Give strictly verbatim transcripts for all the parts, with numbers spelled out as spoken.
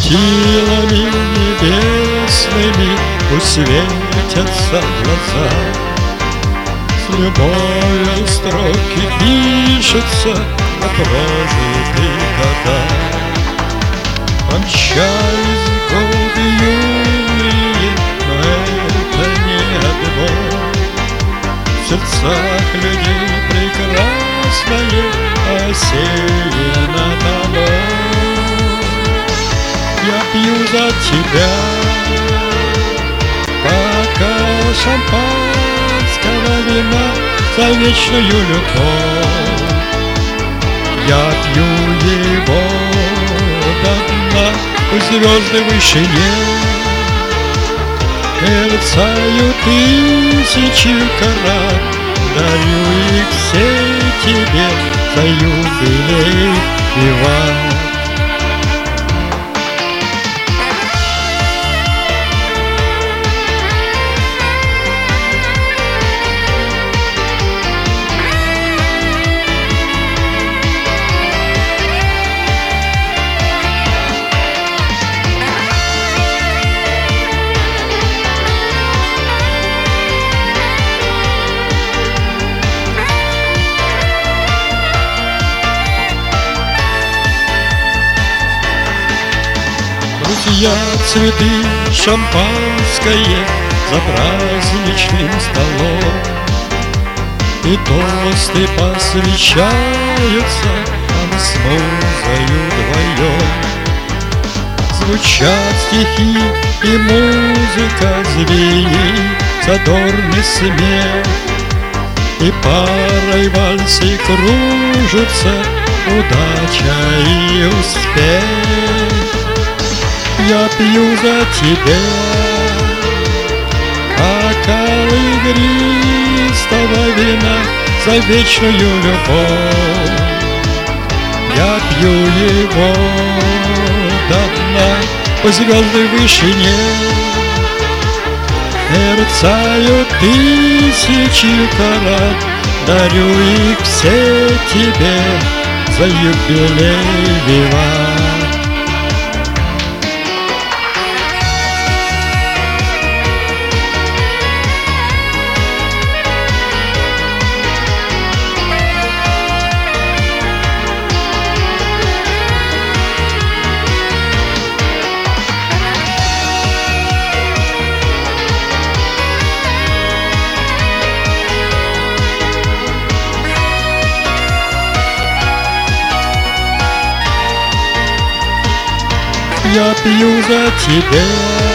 Светилами небесными пусть светятся глаза. С любовью строки пишутся на прожитые года. Помчались годы юные, но это не отбор. В сердцах людей прекрасное осеяно тобой. Я пью за тебя бокал шампанского вина, за вечную любовь. Я пью его до дна, пусть звезды в вышине мерцают тысячи карат. Дарю их все тебе за юбилей виват. Друзья, цветы, шампанское за праздничным столом, и тосты посвящаются, а мы с музою вдвоем. Звучат стихи и музыка звенит, задорный смех, и парой вальсы кружится удача и успех. Я пью за тебя бокал игристого вина, за вечную любовь. Я пью его до дна, по звезды в вышине мерцают тысячи карат. Дарю их все тебе за юбилей виват. Я пью за тебя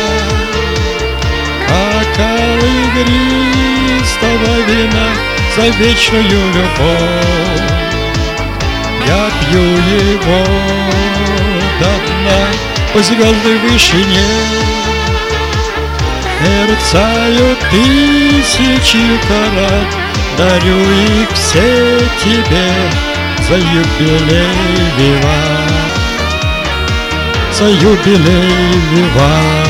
бокал игристого вина, за вечную любовь. Я пью его до дна, по звезды в вышине мерцают тысячи карат. Дарю их все тебе за юбилей виват. За юбилей виват.